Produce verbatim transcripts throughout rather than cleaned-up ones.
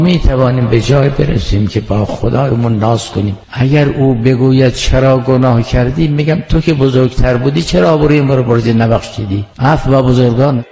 می توانیم به جای برسیم که با خدایمون ناز کنیم. اگر او بگوید چرا گناه کردی، میگم تو که بزرگتر بودی چرا آبروی ما رو بردی نبخشیدی؟ عفو با بزرگان.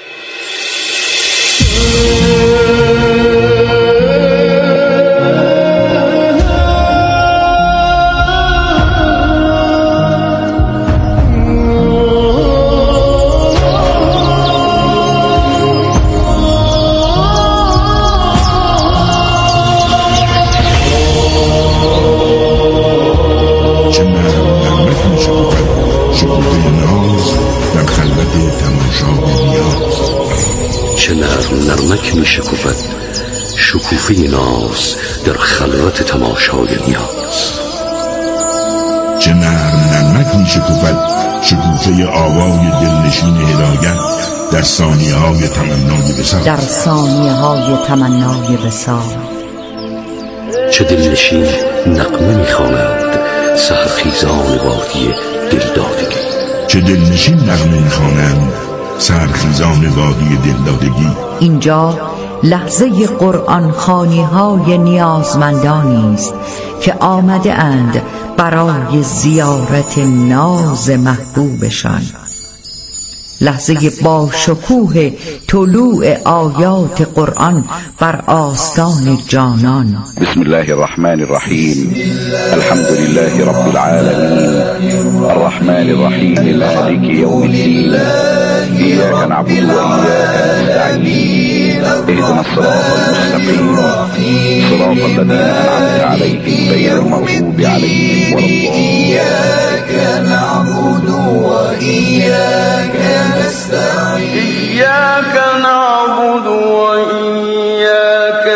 چه نرم نرمک می شکوفد شکوفه ناز در خلوت تماشای نیاز. چه نرم نرمک می شکوفد شکوفه آوای دلنشین هدایت در ثانیه های تمنای وصال. در ثانیه های تمنای وصال. چه دلنشین نغمه می خوانند سحرخیزان وادی دلدادگی. چه دلنشین نغمه می خوانند سحرخیزان وادی دلدادگی. اینجا لحظه قرآن خوانی های نیازمندانی است که آمده اند برای زیارت ناز محبوبشان. لحظه با شکوه طلوع آیات قرآن بر آستان جانان. بسم الله الرحمن الرحیم. الحمد لله رب العالمین الرحمن الرحیم مالک یوم الدین. إياك نعبد وإياك نستعين. اهدنا الصراط المستقيم صراط الذين أنعمت عليهم غير المغضوب عليهم ولا الضالين. إياك نعبد وإياك نستعين. إياك نعبد وإياك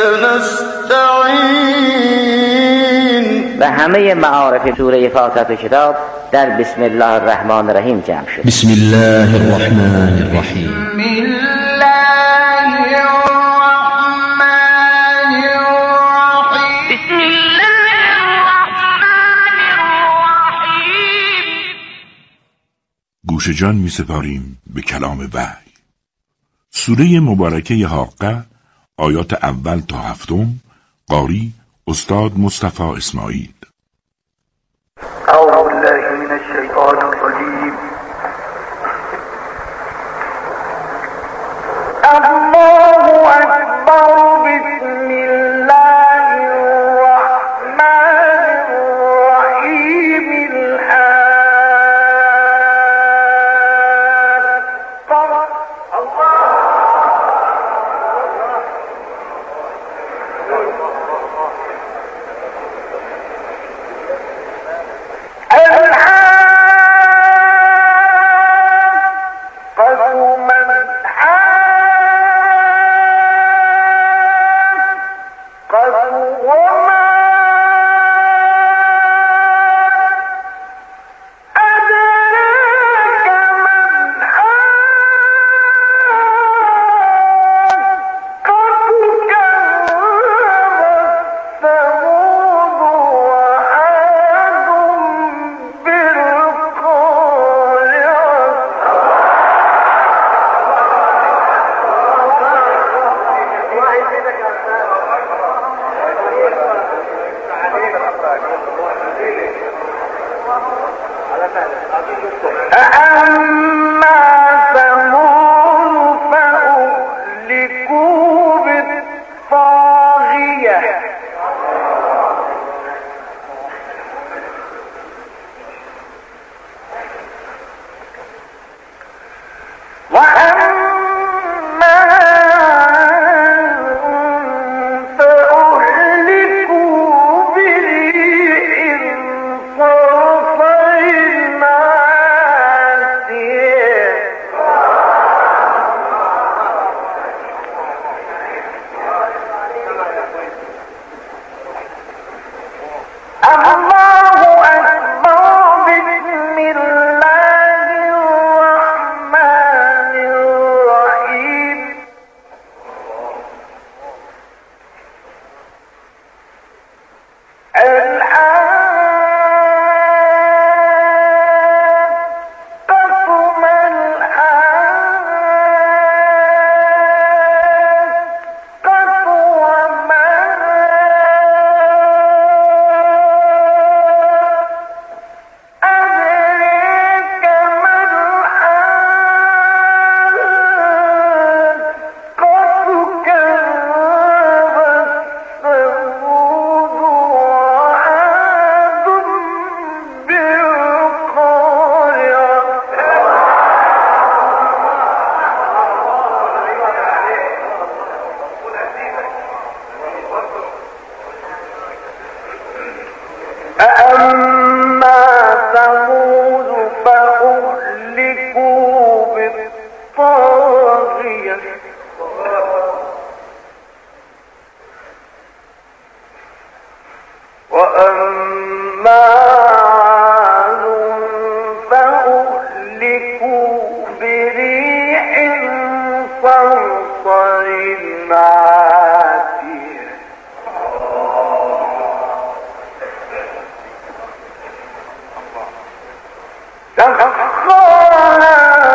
نستعين. و همه معارف سوره فاتحه کتاب در بسم الله الرحمن الرحیم جمع شد. بسم الله الرحمن الرحیم. بسم الله الرحمن الرحیم. بسم الله الرحمن الرحیم. گوش جان می سپاریم به کلام وحی. سوره مبارکه حاقه، آیات اول تا هفتم. قاری استاد مصطفی اسماعیل. اعوذ بالله من الشیطان الرجیم. الله اکبر. بسم الله الرحمن الرحیم. الحاقة. وأما عاد فأهلكوا بريح صرصر عاتية سخرها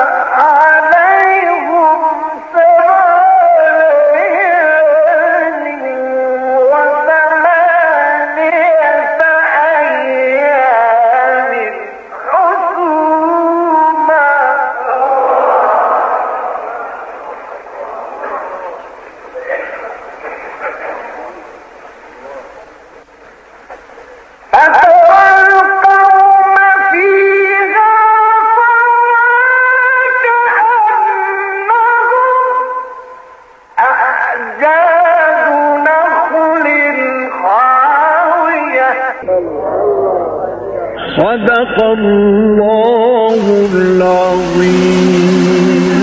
عليهم سبع ليال وثمانية أيام حسوما فترى القوم فيها كأنهم أعجاز نخل خاوية. صدق الله العظيم.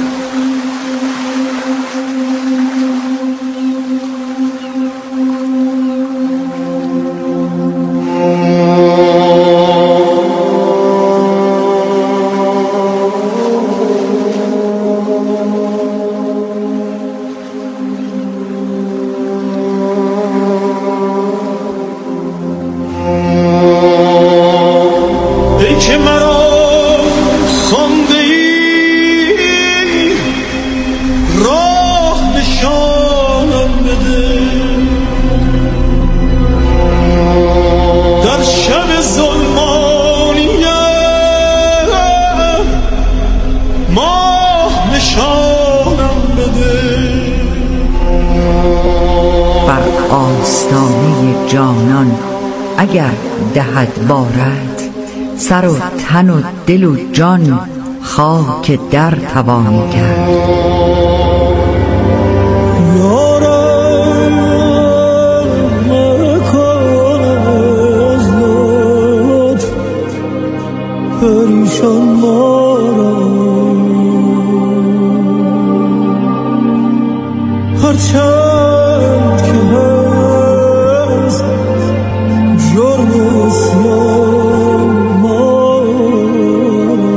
ای که مرا خوانده ای راه نشانم بده در شب ظلمانیه ماه نشانم بده بر آستانه جانان اگر دهد بارد سر و تن و دل و جان خاک در توانی کرد. یارم مکن از لطف پریشان مارم هرچند که هست جرم اسیان مارم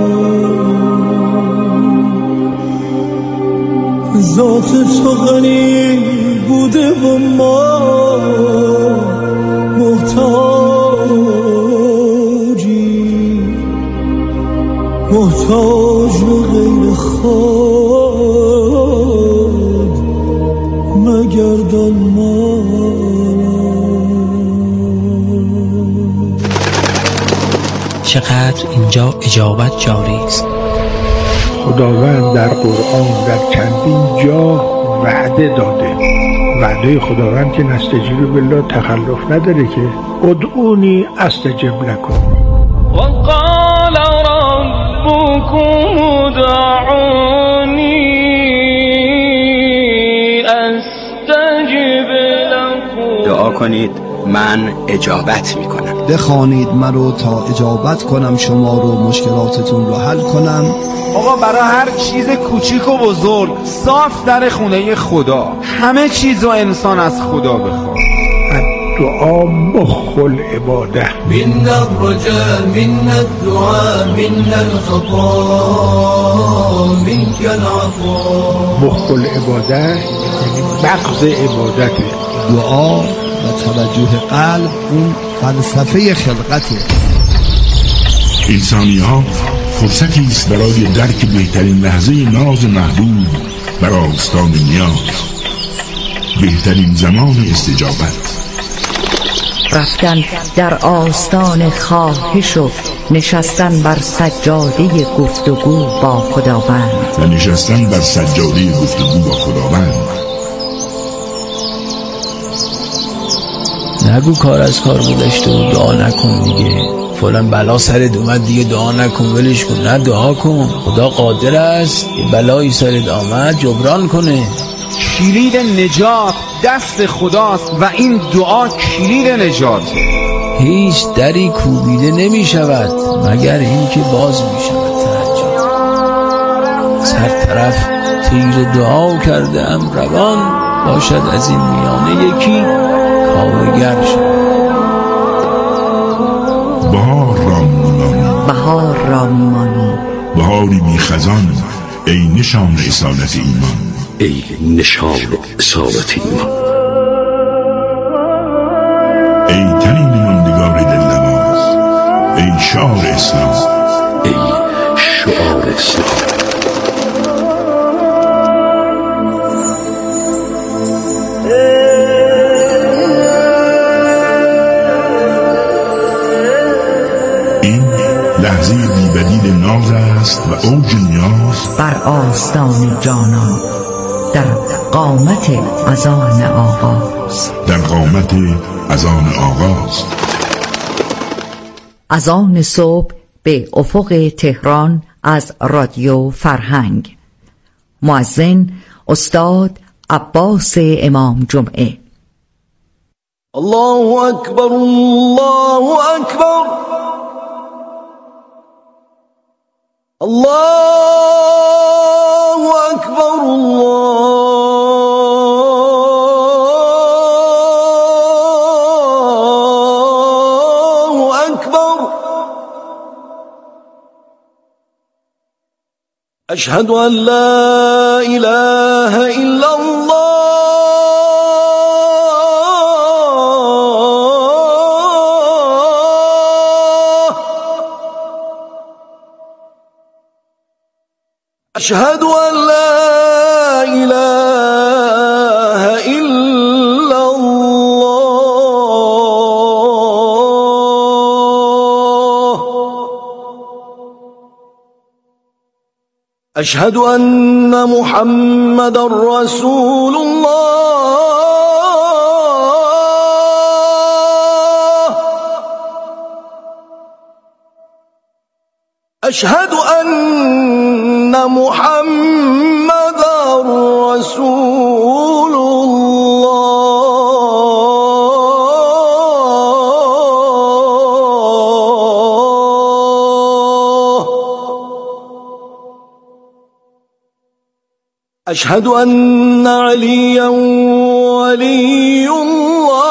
ذات تو غنی بوده و ما محتاجی محتاج و غیر خود مگردان ما. چقدر اینجا اجابت جاری است. خداوند در قرآن در چندین جا وعده داده. وعده خداوند که نستجیب بالله تخلف نداره که ادعونی استجب لکم. وقال ربكم ادعوني استجب لكم. دعا کنید من اجابت میکنم. بخوانید مرا تا اجابت کنم شما رو، مشکلاتتون رو حل کنم. آقا برای هر چیز کوچیک و بزرگ صاف در خونه خدا. همه چیز و انسان از خدا بخواد. دعا مخ العباده. من الرجاء من الدعاء من الخطا منك العطاء. مخ العباده یعنی مغز عبادته. دعا و توجه قلب اون فلسفه خلقته. انسانی ها فرصتی است برای درک بهترین لحظه ناز محبوب بر آستان نیاز، بهترین زمان استجابت. رفتن در آستان خواهش و نشستن بر سجاده گفتگو با خداوند و نشستن بر سجاده گفتگو با خداوند. نگو کار از کار گذشته و دعا نکن دیگه، فلان بلا سرت اومد دیگه دعا نکن ولش کن. نه، دعا کن، خدا قادر است یه بلایی سرت آمد جبران کنه. کلید نجات دست خداست و این دعا کلید نجاته. هیچ دری کوبیده نمی شود مگر این که باز می شود. توجه، هر طرف تیر دعا کرده ام روان باشد، از این میانه یکی کارگر شد. بهار را میمانی. بهاری بی خزان ای نشان اصالت ایمان، ای نشان اصالت ایمان، ای ترین ماندگار دلنواز، ای شعار اسلام، ای شعار اسلام. لحظه بی‌بدیل ناز است و اوج نیاز بر آستان جانان، در قامت اذان آغاز، در قامت اذان آغاز. اذان صبح به افق تهران از رادیو فرهنگ. مؤذن استاد عباس امام جمعه. الله اکبر، الله اکبر، الله اکبر، الله اکبر. اشهد ان لا اله الا الله، أشهد أن لا إله إلا الله، أشهد أن محمد رسول الله، أشهد أن محمد رسول الله، أشهد أن عليا ولي الله،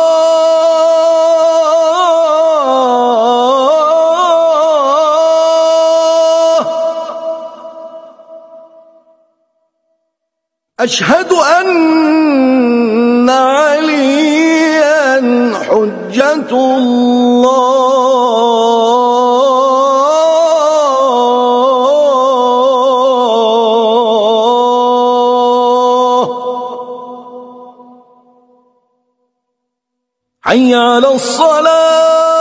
أشهد أن عليا حجة الله. حي على الصلاة،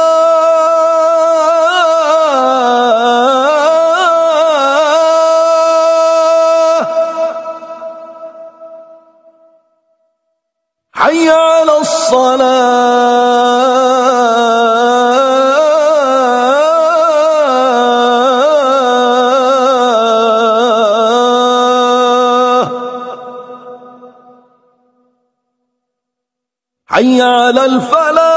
حي على الصلاة، حي على الفلاح،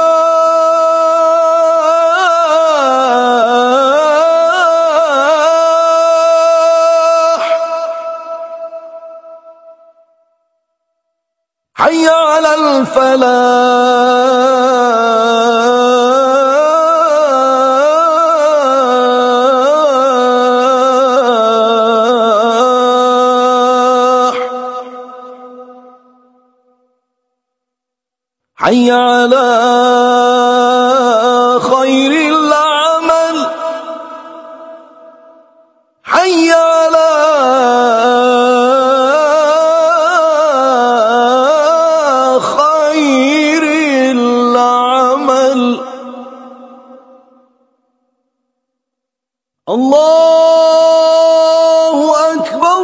حي على الفلاح، حي على خير العمل، حي على خير العمل. الله أكبر،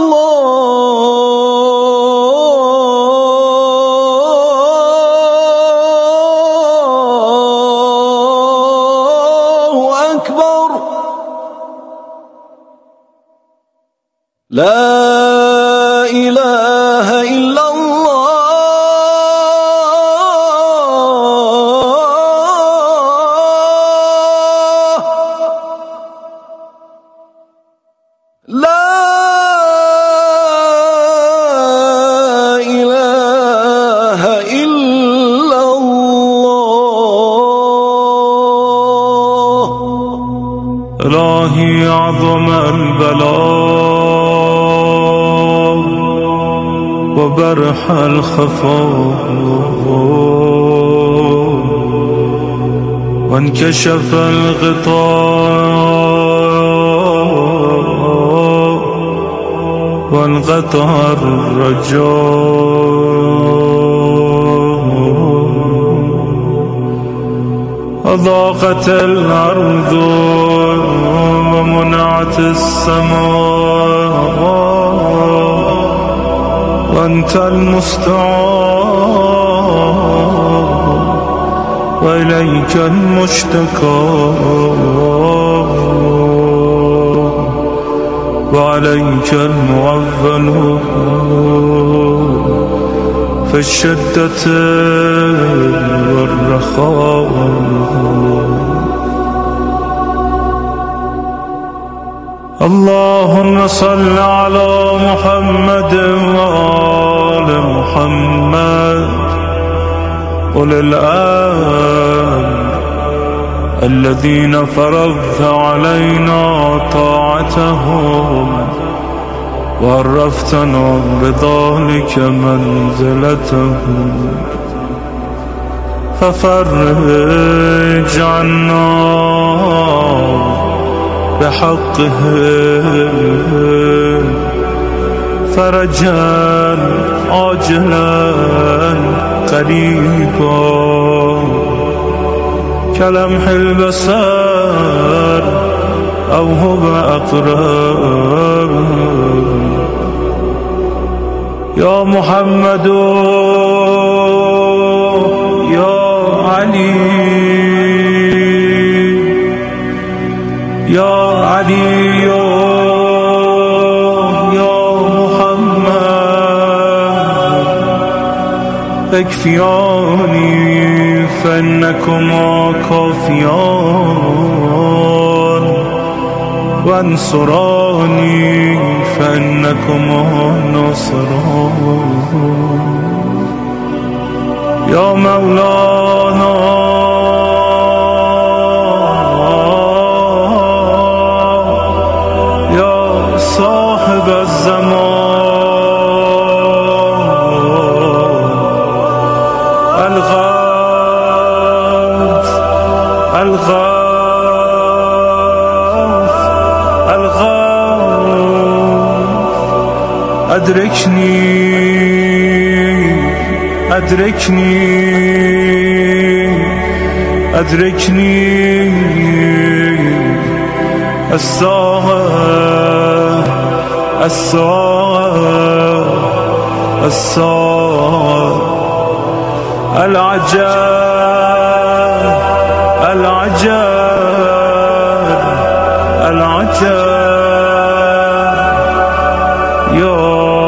الله أكبر. لا إله إلا الله. لا إله إلا الله. إلهي أعظم البلاء وبرح الخفاء وانكشف الغطاء وانقطع الرجاء وضاقت الأرض ومنعت السماء وأنت المستعان وإليك المشتكى وعليك المعول في الشدة والرخاء. اللهم صل على محمد وآل محمد أولي الأمر الذين فرضت علينا طاعتهم وعرفتنا بذلك منزلتهم ففرج عنا بحقهم فرجا عاجلا قريبا كلمح البصر أو هو أقرب. يا محمد يا علي يا علي يا محمد اكفياني فإنكما كافيان وانصراني فإنكما ناصران. يا مولانا يا صاحب الزمان الغوث الغوث الغوث أدركني أدركني أدركني الساعة الساعة الساعة العجاب العجاب العجاب. يا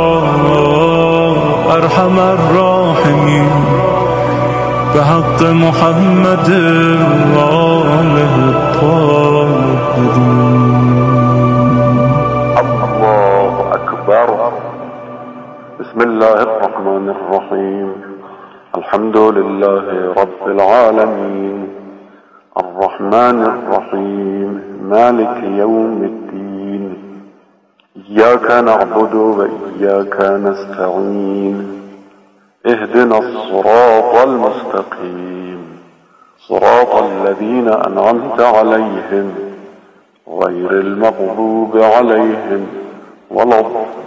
أرحم الراحمين بحق محمد وآله الطاهرين. الله أكبر. بسم الله الرحمن الرحيم. الحمد لله رب العالمين الرحمن الرحيم مالك يوم الدين إياك نعبد وإياك نستعين اهدنا الصراط المستقيم صراط الذين أنعمت عليهم غير المغضوب عليهم ولا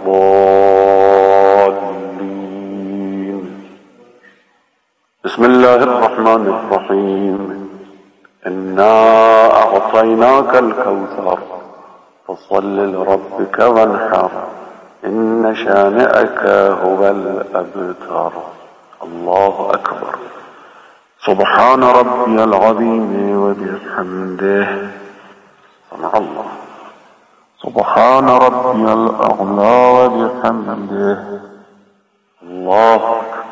الضالين. بسم الله الرحمن الرحيم. إنا أعطيناك الكوثر فصل لربك وانحر إن شانئك هو الأبتر. الله أكبر. سبحان ربي العظيم وبحمده. سمع الله. سبحان ربي الأعلى وبحمده. الله أكبر.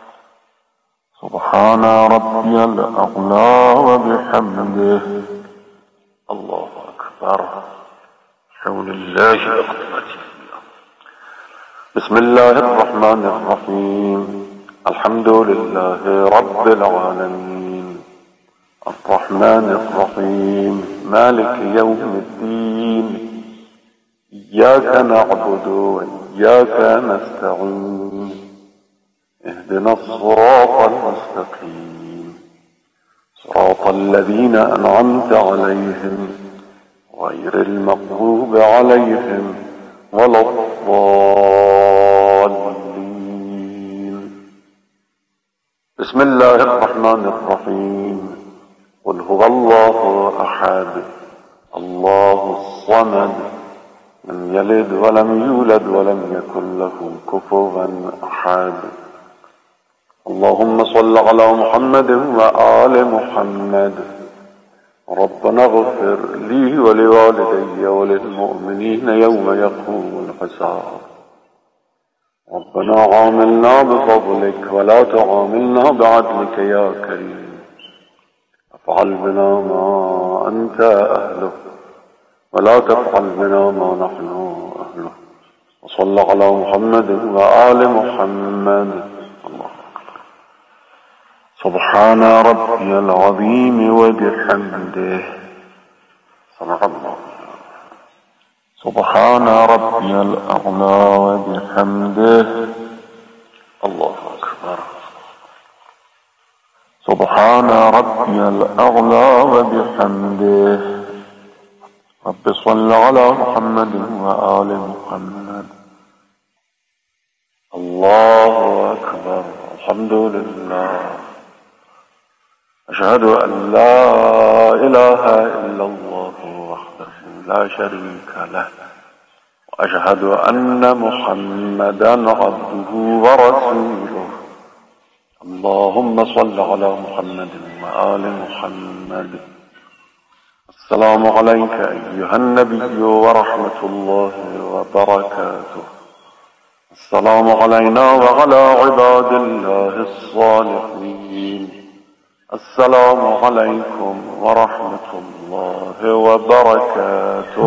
سبحان ربي الأعلى وبحمده. الله أكبر. حول الله وقوته. بسم الله الرحمن الرحيم. الحمد لله رب العالمين الرحمن الرحيم مالك يوم الدين إياك نعبد وإياك نستعين اهدنا الصراط المستقيم صراط الذين أنعمت عليهم غير المغضوب عليهم ولا الضالين. بسم الله الرحمن الرحيم قل هو الله أحد الله الصمد لم يلد ولم يولد ولم يكن له كفوا أحد. اللهم صل على محمد وآل محمد. ربنا اغفر لي ولوالدي وللمؤمنين يوم يقوم الحساب. ربنا عاملنا بفضلك ولا تعاملنا بعدلك يا كريم. افعل بنا ما أنت أهله ولا تفعل بنا ما نحن أهله. وصلى على محمد وآل محمد. الله أكبر. سبحان ربي العظيم وبحمده. سبحان الله. سبحان ربي الأعلى وبحمده. الله أكبر. سبحان ربي الأعلى وبحمده. رب صل على محمد وآل محمد. الله أكبر. الحمد لله. أشهد أن لا إله إلا الله وحده لا شريك له وأشهد أن محمدا عبده ورسوله. اللهم صل على محمد وآل محمد. السلام عليك أيها النبي ورحمة الله وبركاته. السلام علينا وعلى عباد الله الصالحين. السلام عليكم ورحمة الله وبركاته.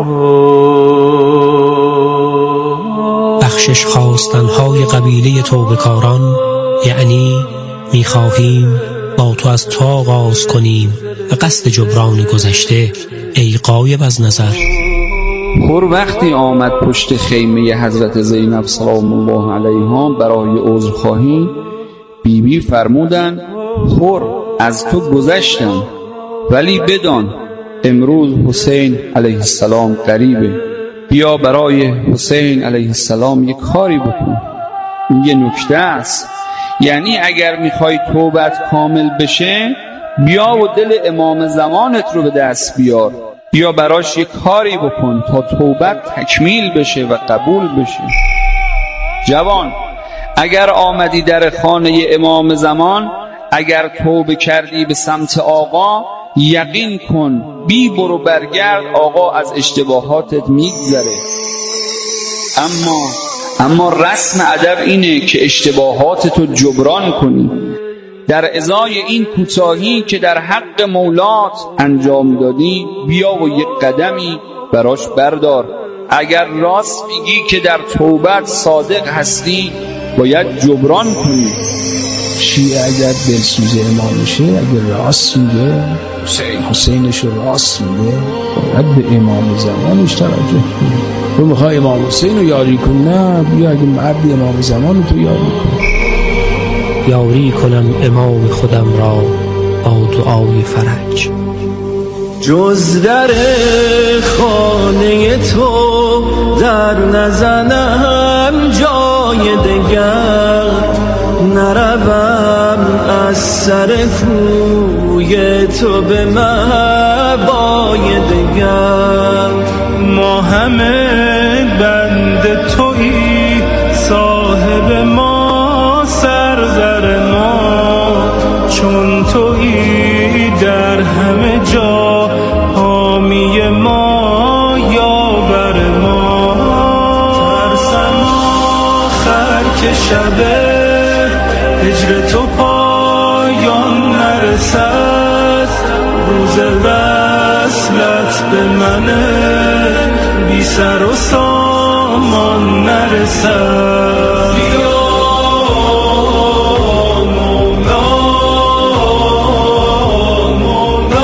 بخشش خواستنهای قبیله توبهکاران، یعنی می‌خواهیم با تو از تو آغاز کنیم و قصد جبران گذشته ای غایب از نظر. خور وقتی آمد پشت خیمه حضرت زینب سلام الله علیها برای عذرخواهی، بی بی فرمودند خور از تو گذشتم، ولی بدان امروز حسین علیه السلام قریبه، بیا برای حسین علیه السلام یک کاری بکن. این یه نکته است، یعنی اگر میخوای توبت کامل بشه بیا و دل امام زمانت رو به دست بیار، بیا براش یک کاری بکن تا توبت تکمیل بشه و قبول بشه. جوان، اگر آمدی در خانه امام زمان، اگر توبه کردی به سمت آقا، یقین کن بی برو برگرد آقا از اشتباهاتت میگذره. اما اما رسم ادب اینه که اشتباهاتتو جبران کنی. در ازای این کوتاهی که در حق مولات انجام دادی، بیا و یک قدمی براش بردار. اگر راست میگی که در توبت صادق هستی، باید جبران کنی. شیعه اگر دلسوز امام میشه، اگر راست میگه، حسین حسینش راست میگه، باید به امام زمانش توجه کنی. تو میخوای امام حسین رو یاری کن؟ نه، بیا اگه مرد امام زمان تو یاری کن. یاری کنم امام خودم را با دعای فرج. جز در خانه تو در نزنم جای دگر، نروم از سر کوی تو به مهوای دگر. ما همه بند تویی، صاحب ما سرور ما، چون تویی در همه جا حامی ما یاور ما. ترسم آخر که شب هجر تو پایان نرسد، روز وصلت به من بی سر و سامان نرسد. یا مولا مولا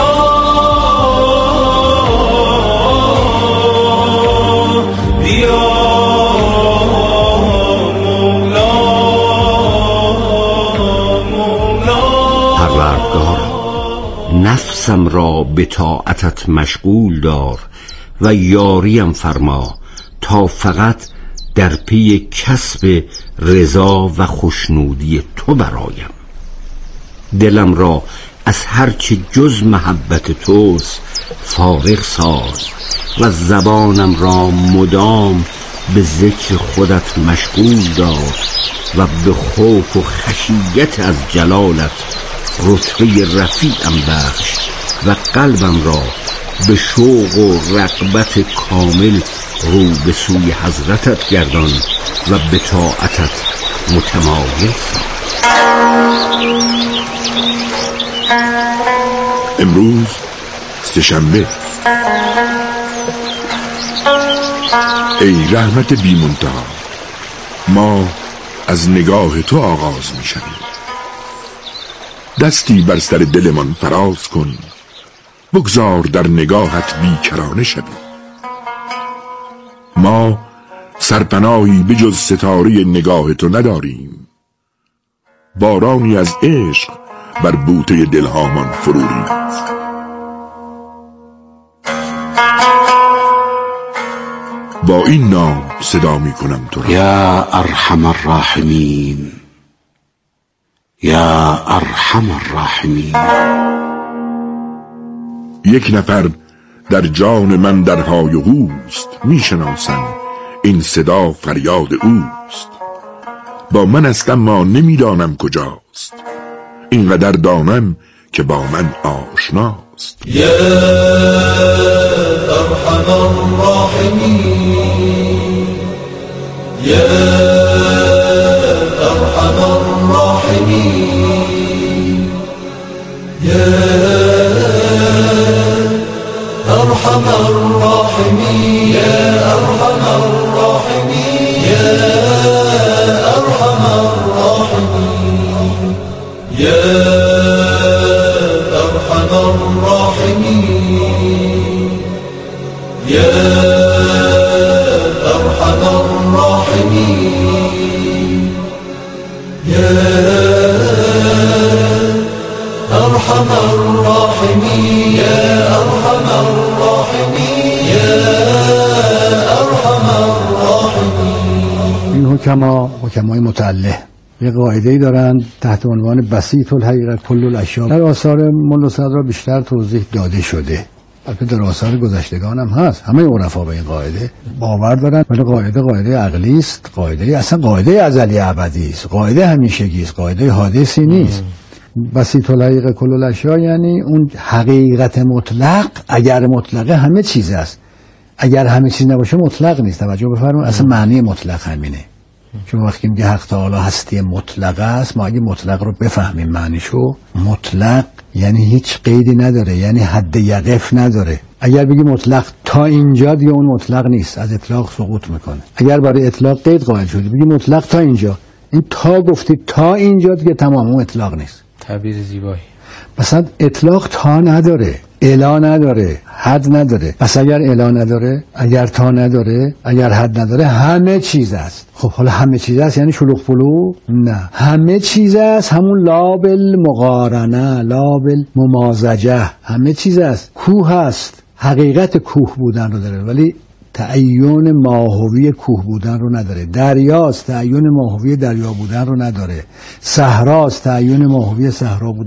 پروردگارا، نفسم را به طاعتت مشغول دار و یاریم فرما تا فقط در پی کسب رضا و خوشنودی تو برایم. دلم را از هرچه جز محبت توست فارغ ساز و زبانم را مدام به ذکر خودت مشغول دار و به خوف و خشیت از جلالت رتبه رفیعم بخش و قلبم را به شوق و رغبت کامل رو به سوی حضرتت گردان و به طاعتت متمایل ساز. امروز سه‌شنبه. ای رحمت بی منتها، ما از نگاه تو آغاز می شویم. دستی بر سر دلمان فراز کن، بگذار در نگاهت بیکرانه شویم. ما سرپناهی بجز ستاره نگاه تو نداریم، بارانی از عشق بر بوته دلهامان فرو ریخت. با این نام صدا می کنم تو را: یا ارحم الراحمین، یا ارحم الراحمین. یک نفر در جان من درهای اوست، می شناسم این صدا فریاد اوست. با من است اما نمی دانم کجاست، اینقدر دانم که با من آشناست. یا ارحم الراحمین، یا ارحم الراحمین، یا ارحم الراحمین، یا ارحم الراحمین، یا ارحم الراحمین، یا ارحم الراحمین، یا ارحم الراحمین، یا ارحم الراحمین، یا ارحم الراحمین، یا ارحم الراحمین. این حکما، حکمای متعله، یه قاعده‌ای دارن تحت عنوان بسیط الحقیقه کل الاشیاء. در آثار ملا صدرا بیشتر توضیح داده شده، البته در آثار گذشتگان هم هست. همه عرفا به این قاعده باور دارن، ولی قاعده قاعده عقلی است، قاعده اصلا قاعده ازلی ابدی است، قاعده همیشگی است، قاعده حادثی نیست. بسیط الحقیقه کل الاشیاء یعنی اون حقیقت مطلق، اگر مطلقه همه چیز است، اگر همه چیز نباشه مطلق نیست. توجه بفرمایید، اصلا معنی مطلق همینه. چون وقتی میگه حق تعالی هستی مطلق است، ما اگه مطلق رو بفهمیم معنیشو، مطلق یعنی هیچ قیدی نداره، یعنی حد یقف نداره. اگر بگی مطلق تا اینجا، دیگه اون مطلق نیست، از اطلاق سقوط میکنه. اگر برای اطلاق قید قائل شدی، بگی مطلق تا اینجا، این تا گفتی تا اینجا دیگه تمام، اون اطلاق نیست. تعبیر زیبایی. مثلا اطلاق تا نداره، الا نداره، حد نداره. پس اگر الا نداره، اگر تا نداره، اگر حد نداره، همه چیز است. خب حالا همه چیز است یعنی شلوغ پلو؟ نه، همه چیز است همون لابل مقارنه، لابل ممازجه، همه چیز است. کوه است، حقیقت کوه بودن رو داره ولی تعین ماهوی کوه بودن رو نداره. دریاست، تعین ماهوی دریا بودن رو نداره. صحراست، تعین ماهوی صحرا بودن